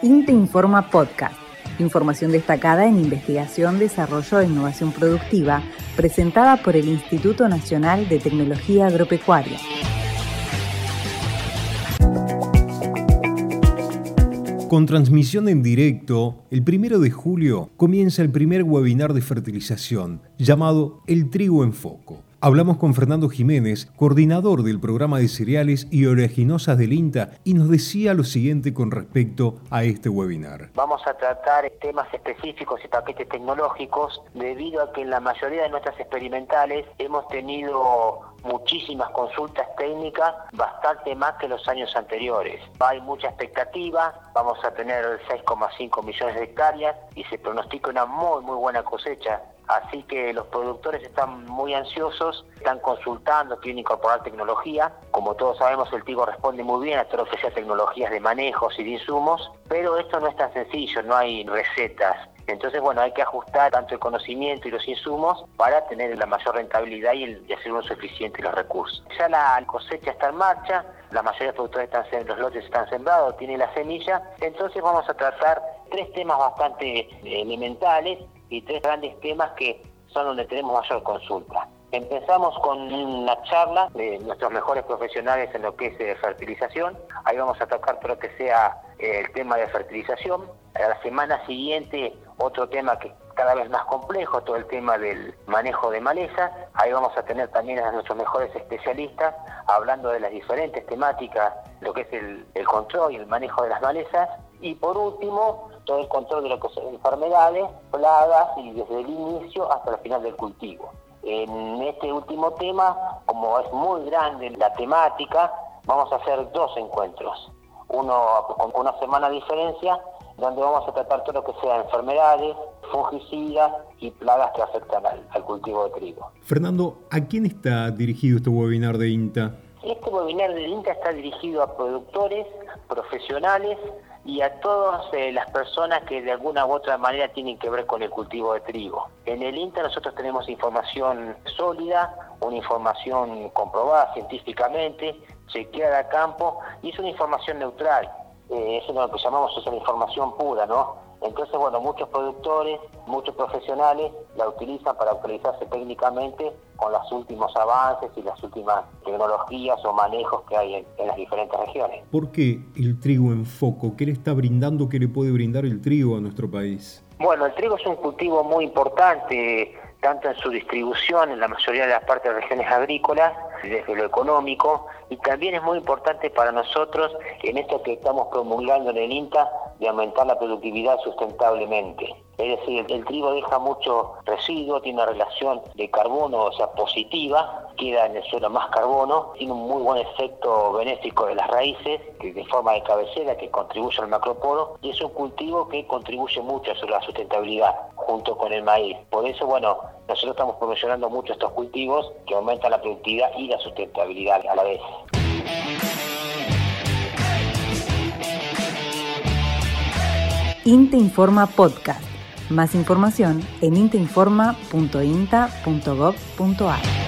INTA Informa Podcast. Información destacada en investigación, desarrollo e innovación productiva, presentada por el Instituto Nacional de Tecnología Agropecuaria. Con transmisión en directo, el 1 de julio comienza el primer webinar de fertilización, llamado El Trigo en Foco. Hablamos con Fernando Jiménez, coordinador del programa de cereales y oleaginosas del INTA, y nos decía lo siguiente con respecto a este webinar. Vamos a tratar temas específicos y paquetes tecnológicos, debido a que en la mayoría de nuestras experimentales hemos tenido muchísimas consultas técnicas, bastante más que los años anteriores. Hay mucha expectativa, vamos a tener 6,5 millones de hectáreas y se pronostica una muy buena cosecha. Así que los productores están muy ansiosos, están consultando, quieren incorporar tecnología. Como todos sabemos, el trigo responde muy bien a todo lo que sea tecnologías de manejos y de insumos, pero esto no es tan sencillo, no hay recetas. Entonces, hay que ajustar tanto el conocimiento y los insumos para tener la mayor rentabilidad y hacer uso eficiente de los recursos. Ya la cosecha está en marcha, la mayoría de productores los lotes están sembrados, tienen la semilla. Entonces vamos a tratar 3 temas bastante elementales y 3 grandes temas que son donde tenemos mayor consulta. Empezamos con una charla de nuestros mejores profesionales en lo que es fertilización. Ahí vamos a tocar todo lo que sea el tema de fertilización. A la semana siguiente, otro tema que es cada vez más complejo, todo el tema del manejo de malezas. Ahí vamos a tener también a nuestros mejores especialistas hablando de las diferentes temáticas, lo que es el control y el manejo de las malezas. Y por último, todo el control de lo que son enfermedades, plagas y desde el inicio hasta el final del cultivo. En este último tema, como es muy grande la temática, vamos a hacer 2 encuentros. Uno con una semana de diferencia, donde vamos a tratar todo lo que sea enfermedades, fungicidas y plagas que afectan al cultivo de trigo. Fernando, ¿a quién está dirigido este webinar de INTA? Este webinar de INTA está dirigido a productores, profesionales y a todas las personas que de alguna u otra manera tienen que ver con el cultivo de trigo. En el INTA nosotros tenemos información sólida, una información comprobada científicamente, chequeada a campo, y es una información neutral. Eso es lo que llamamos una información pura, ¿no? Entonces, muchos productores, muchos profesionales la utilizan para actualizarse técnicamente con los últimos avances y las últimas tecnologías o manejos que hay en las diferentes regiones. ¿Por qué el trigo en foco? ¿Qué le está brindando, qué le puede brindar el trigo a nuestro país? El trigo es un cultivo muy importante, tanto en su distribución en la mayoría de las partes de regiones agrícolas, desde lo económico, y también es muy importante para nosotros en esto que estamos promulgando en el INTA, de aumentar la productividad sustentablemente. Es decir, el trigo deja mucho residuo, tiene una relación de carbono, positiva, queda en el suelo más carbono, tiene un muy buen efecto benéfico de las raíces, de forma de cabecera, que contribuye al macropodo, y es un cultivo que contribuye mucho a la sustentabilidad, junto con el maíz. Por eso, nosotros estamos promocionando mucho estos cultivos que aumentan la productividad y la sustentabilidad a la vez. INTA Informa Podcast. Más información en intainforma.inta.gov.ar.